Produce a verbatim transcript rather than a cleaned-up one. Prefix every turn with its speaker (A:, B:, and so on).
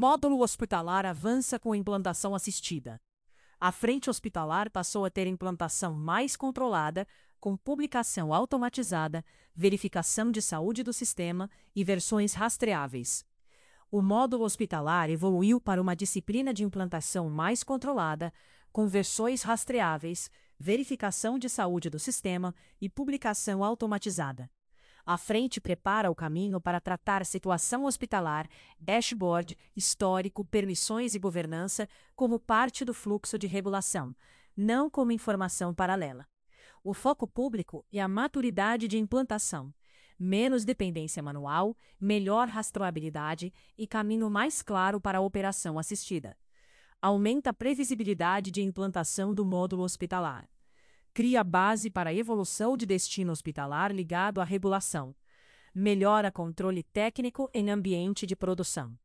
A: Módulo hospitalar avança com implantação assistida. A frente hospitalar passou a ter implantação mais controlada, com publicação automatizada, verificação de saúde do sistema e versões rastreáveis. O módulo hospitalar evoluiu para uma disciplina de implantação mais controlada, com versões rastreáveis, verificação de saúde do sistema e publicação automatizada. A frente prepara o caminho para tratar situação hospitalar, dashboard, histórico, permissões e governança como parte do fluxo de regulação, não como informação paralela. O foco público é a maturidade de implantação. Menos dependência manual, melhor rastreabilidade e caminho mais claro para a operação assistida. Aumenta a previsibilidade de implantação do módulo hospitalar. Cria base para a evolução de destino hospitalar ligado à regulação. Melhora controle técnico em ambiente de produção.